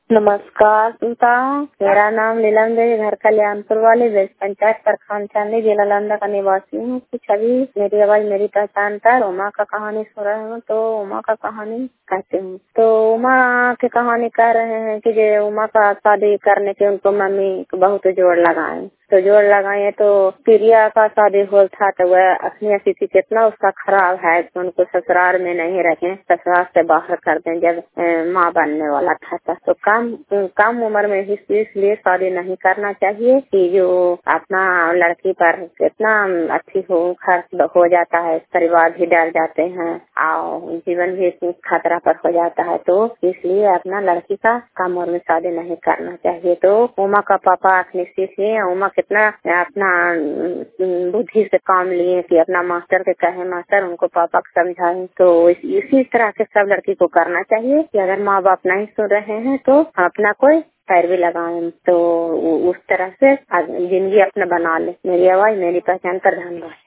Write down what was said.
नमस्कार सीता, मेरा नाम नीलम देवी, घर कल्याणपुर वाले पंचायत प्रखंड चांदी, जिला नालंदा का निवासी हूँ। कुछ अभी मेरी आवाज मेरी पहचान पर उमा का कहानी सुन रहे हूँ। तो उमा का कहानी कहती हूँ। तो उमा की कहानी कह रहे हैं कि जो उमा का शादी करने के उनको मम्मी बहुत जोर लगाए। तो जोर लगाए तो प्रिया का शादी हो था। तो वह अपनी स्थिति कितना उसका खराब है तो उनको ससुराल में नहीं रखें, ससुराल से बाहर कर दें। जब माँ बनने वाला था तो कम उम्र में इसलिए शादी नहीं करना चाहिए कि जो अपना लड़की पर कितना अच्छी खर्च हो जाता है, परिवार भी डर जाते हैं और जीवन भी खतरा पर हो जाता है। तो इसलिए अपना लड़की का कम उम्र में शादी नहीं करना चाहिए। तो उमा का पापा अपनी सीखे, उमा कितना अपना बुद्धि से काम लिए कि अपना मास्टर के कहे मास्टर उनको पापा को समझाए। तो इसी तरह के सब लड़की को करना चाहिए कि अगर माँ बाप नहीं सुन रहे हैं तो अपना कोई पैरवी लगाए, तो उस तरह से जिंदगी अपना बना ले। मेरी आवाज मेरी पहचान पर ध्यान दो।